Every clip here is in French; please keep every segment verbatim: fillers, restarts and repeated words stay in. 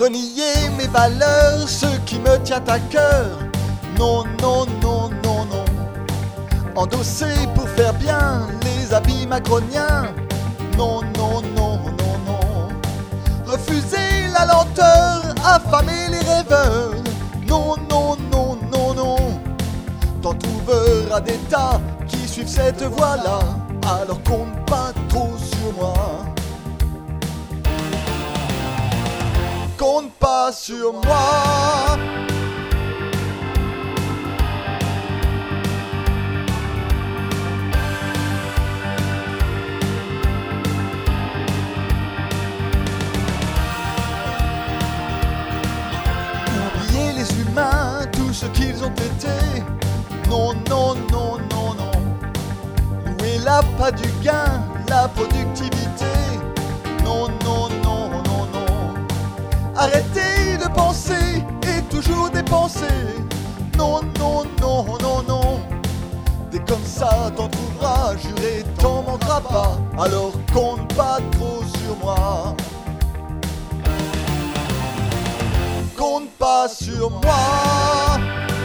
renier mes valeurs, ce qui me tient à cœur. Non, non, non, non, non. Endosser pour faire bien les habits macroniens. Non, non, non, non, non. Refuser la lenteur, affamer les rêveurs. Non, non, non, non, non. T'en trouveras des tas qui suivent cette voie-là. Alors compte pas trop sur moi. Compte pas sur moi. Oubliez les humains, tout ce qu'ils ont été. Non, non, non, non, non. Où est l'appât du gain, la productivité? Non, non, non, non, non. Arrêtez de penser et toujours dépenser. Non, non, non, non, non. Dès comme ça t'en trouveras, juré t'en manqueras pas. Alors compte pas trop sur moi. Compte pas sur moi.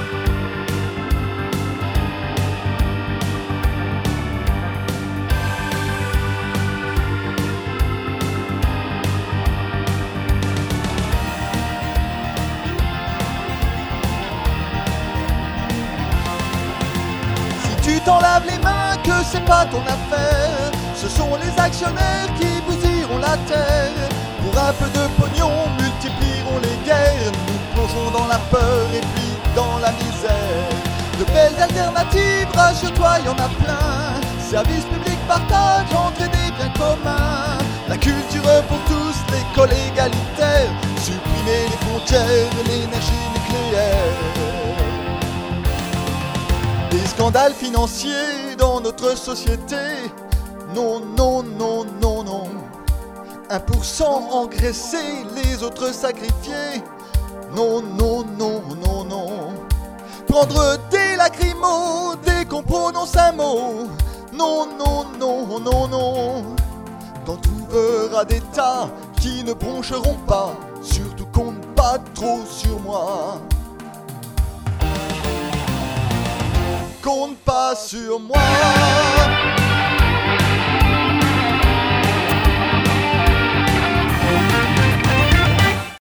Tu t'en laves les mains, que c'est pas ton affaire. Ce sont les actionnaires qui bousilleront la terre. Pour un peu de pognon, multiplieront les guerres. Nous plongeons dans la peur et puis dans la misère. De belles alternatives, rassure-toi, y en a plein. Service public, partage, entraider bien commun. La culture pour tous, l'école égalitaire. Supprimer les frontières, l'énergie nucléaire. Des scandales financiers dans notre société. Non, non, non, non, non. Un pour cent engraissé, les autres sacrifiés. Non, non, non, non, non. Prendre des lacrymos dès qu'on prononce un mot. Non, non, non, non, non. T'en trouveras des tas qui ne broncheront pas. Surtout compte pas trop sur moi. Compte pas sur moi.